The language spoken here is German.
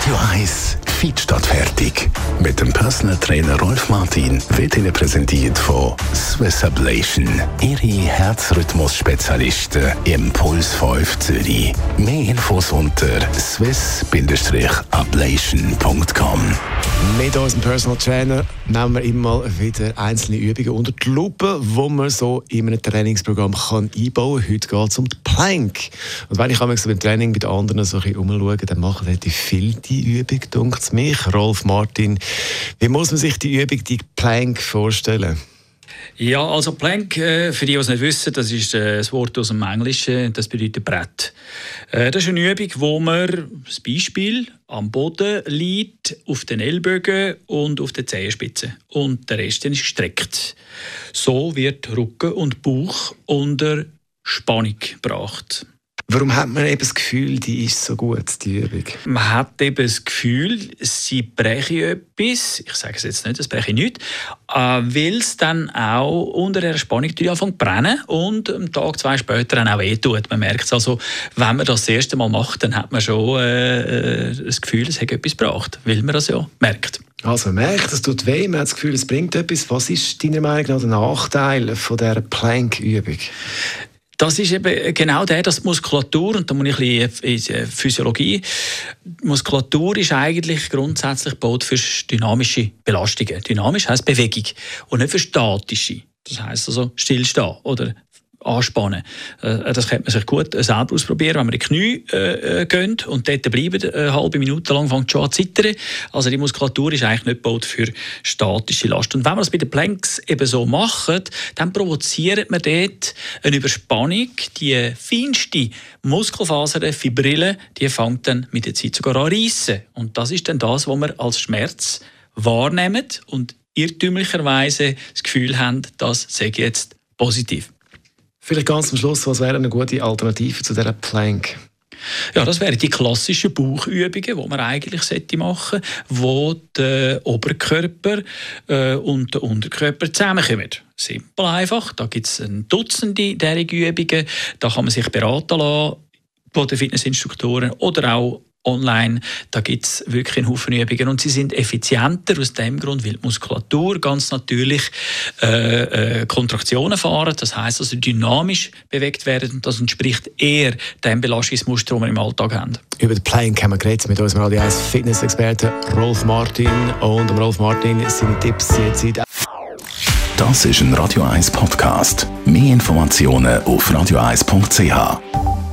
Radio 1 Fit statt fertig. Mit dem Personal Trainer Rolf Martin wird Ihnen präsentiert von Swiss Ablation. Ihre Herzrhythmus-Spezialisten im Puls 5 Zürich. Mehr Infos unter swiss-ablation.com. Mit unserem Personal Trainer nehmen wir immer mal wieder einzelne Übungen unter die Lupe, die man so in einem Trainingsprogramm einbauen kann. Heute geht es um die Plank. Und wenn ich so beim Training bei den anderen so ein bisschen umschaue, dann machen relativ viel die Übung, denkt es mich. Rolf Martin, wie muss man sich die Übung, die Plank, vorstellen? Ja, also Plank, für die, die es nicht wissen, das ist das Wort aus dem Englischen, das bedeutet Brett. Das ist eine Übung, wo man das Beispiel am Boden liegt, auf den Ellbogen und auf den Zehenspitzen. Und der Rest ist gestreckt. So wird Rücken und Bauch unter Spannung gebracht. Warum hat man eben das Gefühl, die ist so gut, die Übung? Man hat eben das Gefühl, sie breche etwas. Ich sage es jetzt nicht, es breche nichts. Weil es dann auch unter der Spannung anfängt zu brennen und am Tag, 2 später dann auch wehtut. Man merkt es also, wenn man das erste Mal macht, dann hat man schon das Gefühl, es hat etwas gebracht, weil man das ja merkt. Also man merkt, es tut weh, man hat das Gefühl, es bringt etwas. Was ist deiner Meinung nach der Nachteil von dieser Plank-Übung? Das ist eben genau dass die Muskulatur, und da muss ich ein bisschen in die Physiologie, die Muskulatur ist eigentlich grundsätzlich gebaut für dynamische Belastungen. Dynamisch heisst Bewegung und nicht für statische. Das heisst also stillstehen oder anspannen. Das könnte man sich gut selber ausprobieren, wenn man in die Knie geht und dort bleiben, eine halbe Minute lang fängt schon an zu zittern. Also die Muskulatur ist eigentlich nicht gebaut für statische Last. Und wenn man das bei den Planks eben so macht, dann provoziert man dort eine Überspannung. Die feinste Muskelfaser, Fibrille, die fängt dann mit der Zeit sogar an reissen. Und das ist dann das, was wir als Schmerz wahrnehmen und irrtümlicherweise das Gefühl haben, das sei jetzt positiv. Vielleicht ganz zum Schluss, was wäre eine gute Alternative zu dieser Plank? Ja, das wären die klassischen Bauchübungen, die man eigentlich machen sollte, wo der Oberkörper und der Unterkörper zusammenkommen. Simpel einfach. Da gibt es ein Dutzende derartige Übungen. Da kann man sich beraten lassen von den Fitnessinstruktoren oder auch online, da gibt es wirklich einen Haufen Übungen und sie sind effizienter aus dem Grund, weil die Muskulatur ganz natürlich Kontraktionen fahren, das heisst also dynamisch bewegt werden und das entspricht eher dem Belastungsmuster, das wir im Alltag haben. Über den Plank haben wir geredet mit unserem Radio 1 Fitness-Experten Rolf Martin und Rolf Martin seine Tipps jetzt. Das ist ein Radio 1 Podcast. Mehr Informationen auf radio1.ch.